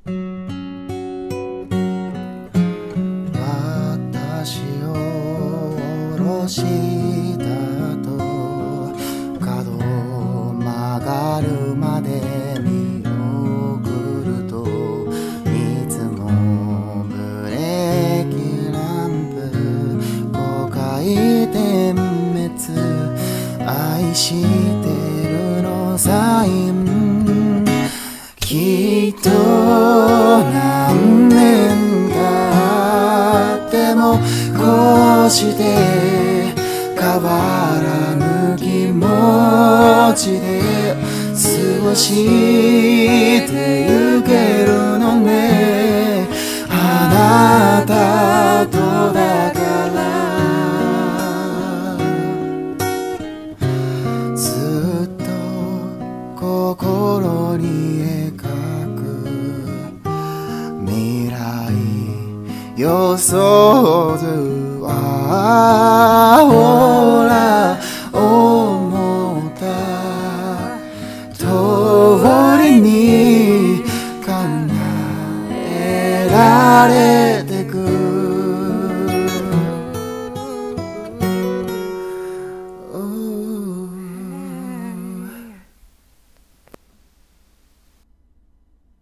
私を下ろしたと角を曲がるまで見送るといつもブレーキランプ5回点滅愛してるのサインきっと何年経ってもこうして変わらぬ気持ちで過ごしてゆけるのねあなたとだからずっと心に描く未来予想図は